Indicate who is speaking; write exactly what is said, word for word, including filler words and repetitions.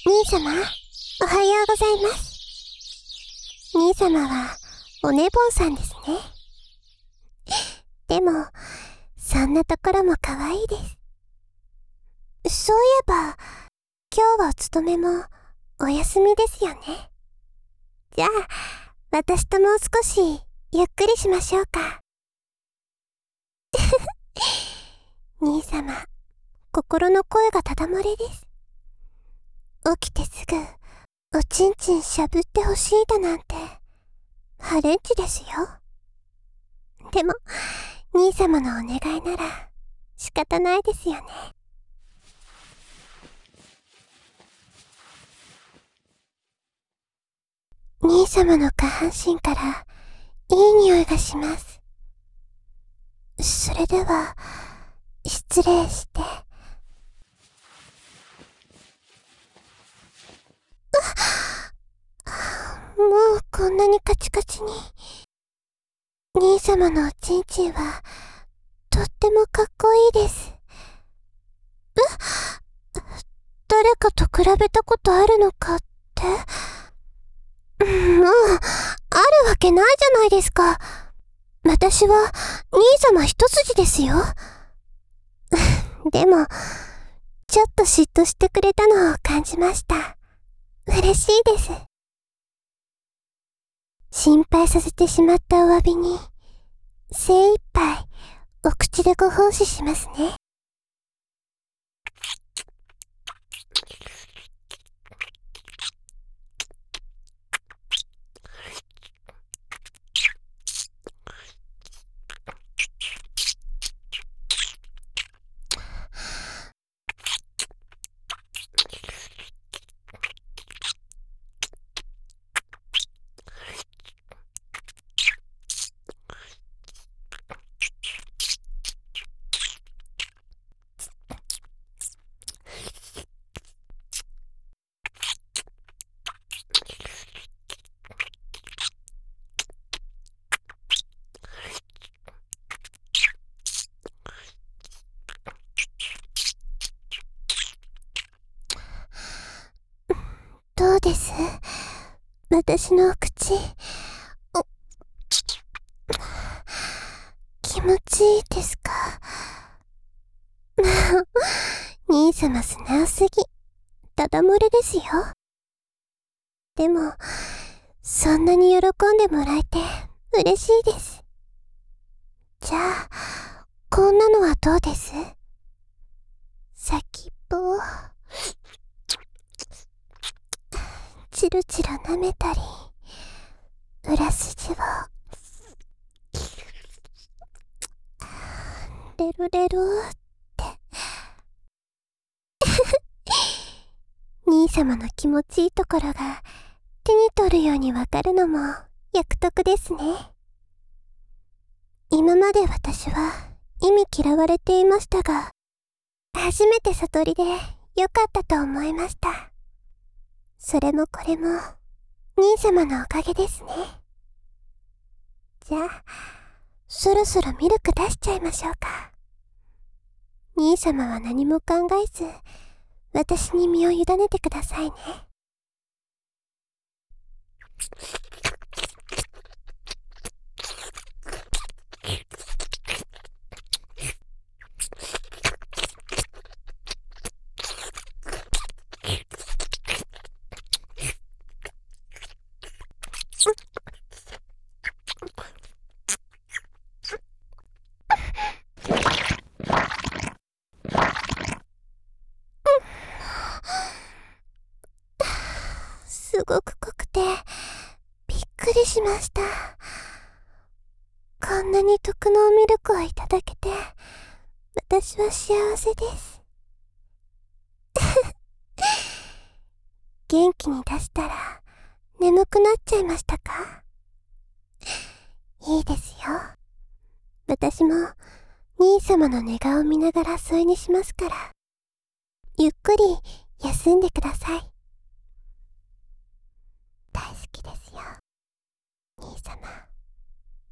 Speaker 1: 兄様、おはようございます。兄様は、お寝坊さんですね。でも、そんなところも可愛いです。そういえば、今日はお勤めも、お休みですよね。じゃあ、私ともう少し、ゆっくりしましょうか。兄様、心の声がただ漏れです。起きてすぐ、おちんちんしゃぶってほしいだなんて、ハレンチですよ。でも、兄様のお願いなら、仕方ないですよね。兄様の下半身から、いい匂いがします。それでは、失礼して。もうこんなにカチカチに。兄様のおちんちんは、とってもかっこいいです。え？誰かと比べたことあるのかって？もう、あるわけないじゃないですか。私は、兄様一筋ですよ。でも、ちょっと嫉妬してくれたのを感じました。嬉しいです。心配させてしまったお詫びに、精一杯、お口でご奉仕しますね。どうです？私のお口、お、気持ちいいですか？兄様素直すぎ、ただ漏れですよ。でも、そんなに喜んでもらえて嬉しいです。じゃあ、こんなのはどうです？先っぽを、チルチル舐めたり、裏筋を、レロレロって。兄様の気持ちいいところが手に取るようにわかるのも役得ですね。今まで私は意味嫌われていましたが、初めて悟りでよかったと思いました。それもこれも兄様のおかげですね。じゃあ、そろそろミルク出しちゃいましょうか。兄様は何も考えず、私に身を委ねてくださいね。すごく濃くて、びっくりしました。こんなに特濃ミルクをいただけて、私は幸せです。元気に出したら、眠くなっちゃいましたか？いいですよ。私も、兄様の寝顔を見ながら添いにしますから、ゆっくり休んでください。